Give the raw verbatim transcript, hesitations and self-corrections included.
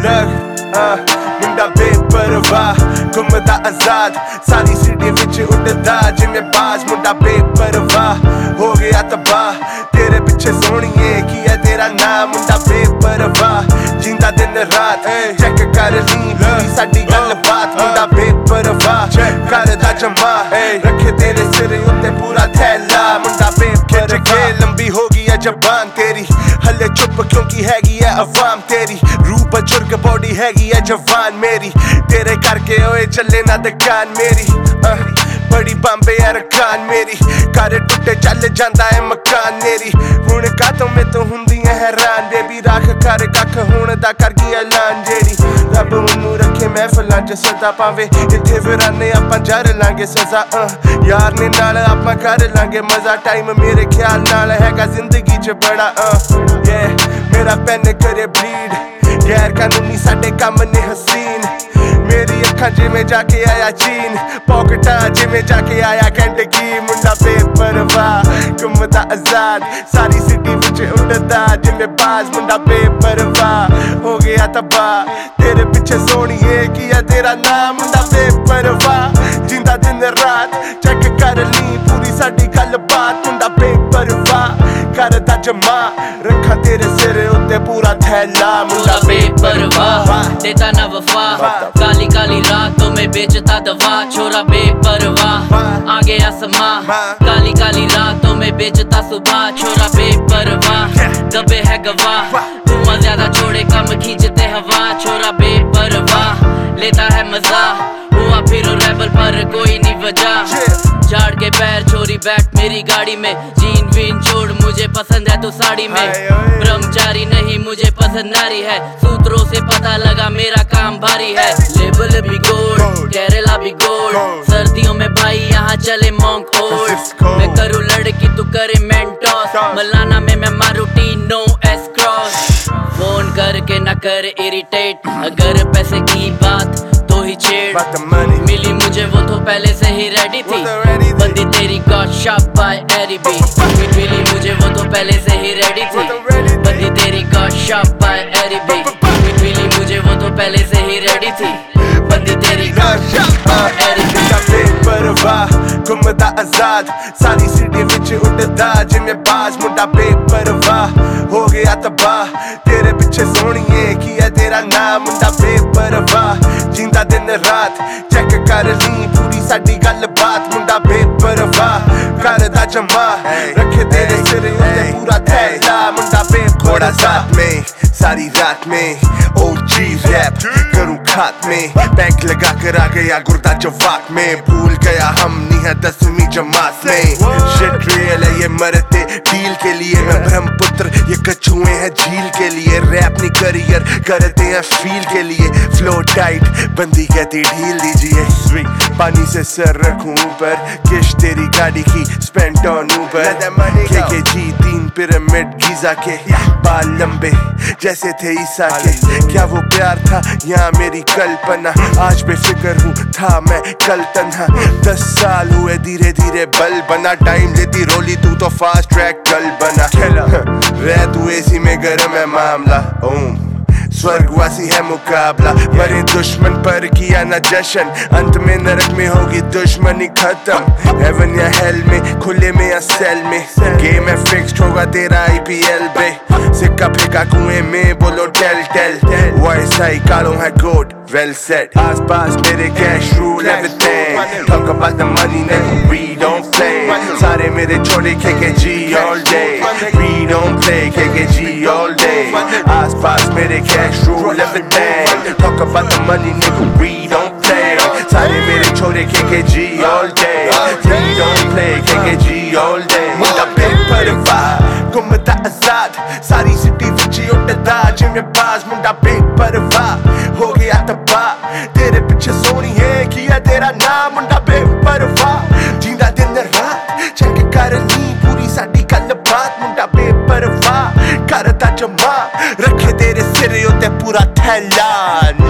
लग मुंडा बेपरवाह घुमदा आजाद सारी सिटी विच उड़दा जिवें बाज मुंडा बेपरवाह हो गया तबाह तेरे पिछे सोहणिए की है तेरा नाम मुंडा बेपरवाह जींदा दिन रात चेक कर ली पूरी साडी गलबात मुंडा बेपरवाह करदा जमा रखे तेरे सिर उत्ते पूरा थैला मुंडा बेपरवाह लंबी हो गई है जबान तेरी हले चुप क्योंकि हैगी है अवाम तेरी रूह बजुर्ग बॉडी हैगी है जवान मेरी तेरे करके ओए चले ना दुकान मेरी uh, बड़ी बांबे अरकान मेरी घर टुटे चल जांदा है मकान मेरी हुण कातों में तो हुंदी है हैरान बेबी राख कर कख हुण दा कर गई ऐलान जेड़ी रब उन्नू रखे महफिलां च सदा पावे इत्थे फिराने आपां जर लांगे सजा uh, यार ने नाल आपां कर लांगे मजा टाइम मेरे ख्याल नाल हैगा जिंदगी च बड़ा uh, yeah, मेरा पेन करे ब्लीड गैर कानूनी साडे कम ने हसीन मेरी अखा जिवें जाके आया चीन पॉकेटा जिवें जाके आया कैंटकी मुंडा बेपरवाह घुमदा आजाद सारी सिटी विच उड़दा जिवें बाज मुंडा बेपरवाह हो गया तबाह तेरे पिछे सोहणिए की है तेरा नाम मुंडा बेपरवाह जींदा दिन रात चेक कर ली पूरी साडी गलबात मुंडा बेपरवाह करदा जमा रखा तेरे सिर उत्ते पूरा थैला मुंडा बेपरवाह देता ना वफा काली काली रातों में बेचता दवा छोरा बेपरवाह आ गया समा काली काली रातों में बेचता सुबह छोरा बेपरवाह दबे है गवाह धुआं ज्यादा छोड़े कम खींचते हवा छोरा बेपरवाह लेता है मजा हुआ फिर रेबल पर कोई नहीं वजह झाड़ के पैर छोरी बैठ मेरी गाड़ी में जीन वीन छोड़ मुझे पसंद है तो साड़ी में ब्रह्मचारी नहीं मुझे पसंद नारी है सूत्रों से पता लगा मेरा काम भारी है लेवल भी गोल्ड केरला भी गोल्ड सर्दियों में भाई यहाँ चले मॉन्क ओल्ड मैं करूँ लड़की तू करे मेंटोस मलाना में मैं मारू टी नो एस क्रॉस फोन करके न कर इरिटेट अगर पैसे की बात तो ही छेड़ मिली मुझे वो तो पहले से ही रेडी थी बंदी तेरी गॉट शॉप बाय एरी बी मिली मुझे वो तो पहले से ही रेडी थी बंदी तेरी गॉट शॉप बाय एरी बी मिली मुझे वो तो पहले से ही रेडी थी बंदी तेरी गॉट शॉप बाय एरी बी बेपरवाह घुमदा आजाद सारी सिटी विच उड़दा जिवें बाज मुंडा बेपरवाह हो गया तबाह तेरे पिछे सोहणिए की है तेरा नाम मुंडा बेपरवाह जींदा दिन रात चेक कर ली पूरी साडी गलबात मुंडा बेपरवाह करदा जमा रखे तेरे सिर उत्ते पूरा थैला मुंडा बेपरवाह साथ में सारी रात में ओजी रैप करूं खात में बैंक लगा कर आ गया गुर्दा जवाक में भूल गया हम नहीं है दसवीं जमात में शिट रियल है ये मरते डील के लिए मैं ब्रह्मपुत्र ये कछुए हैं झील के लिए रैप नहीं करियर करते हैं फील के लिए फ्लो टाइट बंदी कहती ढील दीजिए पानी से सर रखूं पर किश तेरी गाड़ी की स्पेंड ऑन ऊपर के के जी तीन पिरामिड गीजा के बाल लंबे जैसे थे ईसा के क्या वो प्यार था या मेरी कल्पना आज बेफिक्र हूँ था मैं कल तन्हा दस साल हुए धीरे धीरे बल बना टाइम लेती रोली तू तो फास्ट ट्रैक कल बना रह तू एसी में गरम है मामला ओम स्वर्गवासी है मुकाबला मरे दुश्मन पर किया न जश्न अंत में नरक में होगी दुश्मनी खत्म हेवन या हेल में खुले में या सेल में गेम है फिक्स्ड होगा तेरा आईपीएल पे सिक्का फेंका कुएं में बोलो टेल टेल वॉइस आई कालो है गोड वेल सेट आस पास मेरे cash rule everything talk about the money nigga we don't play सारे मेरे छोड़े के के जी all day we don't play के के जी all day आस पास मेरे cash rule everything talk about the money nigga we don't play सारे मेरे छोड़े के के जी all day we don't play के के जी all day मुंडा बेपरवाह घुमदा आजाद सारी सिटी विच उड़दा जिवें बाज मुंडा बेपरवाह हो गया तबाह तेरे पिछे सोहणिए की है तेरा नाम मुंडा बेपरवाह जींदा दिन रात चेक कर ली पूरी साडी गलबात मुंडा बेपरवाह करदा जमा रखे तेरे सिर उत्ते पूरा थैला